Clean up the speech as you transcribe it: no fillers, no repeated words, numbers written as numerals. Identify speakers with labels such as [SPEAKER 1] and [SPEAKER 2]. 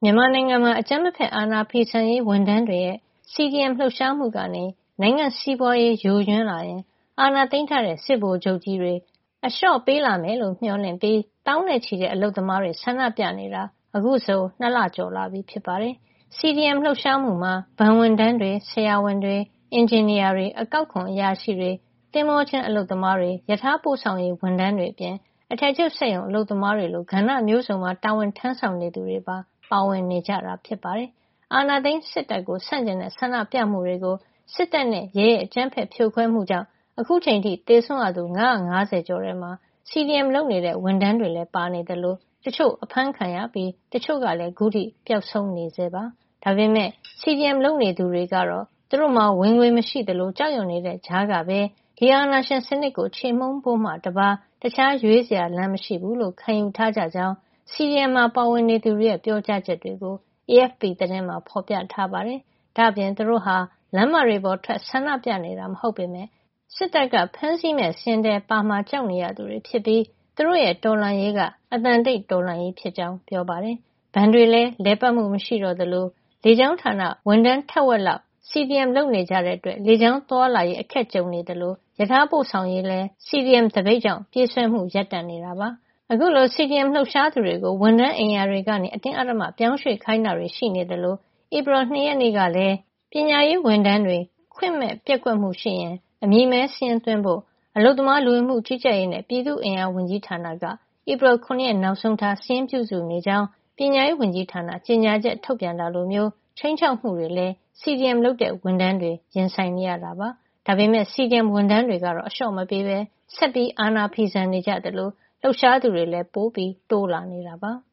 [SPEAKER 1] မြန်မာနိုင်ငံမှာအကြမ်းမဖက်အာဏာဖီဆန်ရေးဝန်ထမ်းတွေရဲ့ CDM လှုပ်ရှားမှုကနေနိုင်ငံစီးပွားရေးယိုယွင်းလာရင်အာဏာသိမ်းထားတဲ့စစ်ဗိုလ်ချုပ်ကြီးတွေအလျှော့ပေးလာမယ်လို့မျှော်လင့်ပြီးတောင်းနဲ့ချီတဲ့အလုပ်သမားတွေဆန္ဒပြနေတာအခုဆို2 လကျော်လာပြီဖြစ်ပါတယ်။ CDM လှုပ်ရှားမှုမှာဘဏ်ဝန်ထမ်းတွေဆရာဝန်တွေအင်ဂျင်နီယာတွေအကောက်ခွန်အရာရှိတွေသင်္ဘောချင်းအလုပ်သမားတွေယထာပို့ဆောင်ရေးဝန်ထမ်းတွေအပြင်အထည်ချုပ်စက်ရုံအလုပ်သမားတွေလိုကဏ္ဍမျိုးစုံမှာတာဝန်ထမ်းဆောင်နေသူတွေပါဝင်နေကြတာဖြစ်ပါတယ်။အာဏာသိမ်းစစ်တပ်ကိုဆန့်ကျင်တဲ့ဆန္ဒပြမှုတွေကိုစစ်တပ်နဲ့ရဲရဲ့အကြမ်းဖက်ဖြိုခွဲမှုကြောင့်အခုချိန်ထိသေဆုံးရသူ950ကျော်ထဲမှာ CDM လုပ်နေတဲ့ဝန်ထမ်းတွေလည်းပါနေတယ်လို့တချို့အဖမ်းခံရပြီးတချို့ကလည်းခုထိပျောက်ဆုံးနေဆဲပါ။ဒါပေမဲ့ CDM လုပ်နေသူတွေကတော့သူတို့မှာဝင်ငွေမရှိသလိုကြောက်ရွံ့နေတဲ့ကြားကပဲဒီအာဏာရှင်စနစ်ကိုချေမှုန်းဖို့မှတပါးတခြားရွေးစရာလမ်းမရှိဘူးလို့ခံယူထားကြကြောင်း CDM မှာပါဝင်နေသူတွေရဲ့ပြောကြားချက်တွေကို AFP သတင်းမှာဖော်ပြထားပါတယ်။ဒါ့အပြင်သူတို့ဟာလမ်းမတွေပေါ်ထွက်ဆန္ဒပြနေတာမဟုတ်ပေမဲ့စစ်တပ်ကဖမ်းဆီးမဲ့စင်တယ်ပါမှာကြောက်နေရသူတွေဖြစ်ပြီးသူတို့ရဲ့တော်လှန်ရေးကအသံတိတ်တော်လှန်ရေးဖြစ်ကြောင်းပြောပါတယ်။ဘဏ်တွေလည်းလည်ပတ်မှုမရှိတော့သလိုလေကြောင်းဌာနဝန်ထမ်းထက်ဝက်လောက် CDM လုပ်နေကြတဲ့အတွက်လေကြောင်းသွားလာရေးအခက်ကြုံနေသလိုယထာပို့ဆောင်ရေးလည်း CDM သပိတ်ကြောင့်ပြေးဆွဲမှုရပ်တန့်နေတာပါ။အခုလို CDM လှုပ်ရှားသူတွေကိုဝန်ထမ်းအိမ်ယာတွေကနေအတင်းအဓမ္မပြောင်းရွှေ့ခိုင်းတာတွေရှိနေသလိုဧပြီ2 ရက်နေ့ကလည်းပညာရေးဝန်ထမ်းတွေခွင့်မဲ့ပျက်ကွက်မှုရှိရင်အမည်မဲစာရင်းသွင်းဖို့အလုပ်သမားလူဝင်မှုကြီးကြပ်ရေးနဲ့ပြည်သူ့အင်အားဝန်ကြီးဌာနကဧပြီ9 ရက်နောက်ဆုံးထားစာရင်းပြုစုနေကြောင်းပညာရေးဝန်ကြီးဌာနကြေညာချက်ထုတ်ပြန်တာလိုမျိုးခြိမ်းခြောက်မှုတွေလည်း CDM လုပ်တဲ့ဝန်ထမ်းတွေရင်ဆိုင်နေရတာပါ။ဒါပေမဲ့ CDM ဝန်ထမ်းတွေကတော့အလျှော့မပေးဘဲဆက်ပြီးအာဏာဖီဆန်နေကြသလိုလှုပ်ရှားသူတွေလည်းပိုတိုးလာနေတာပါ။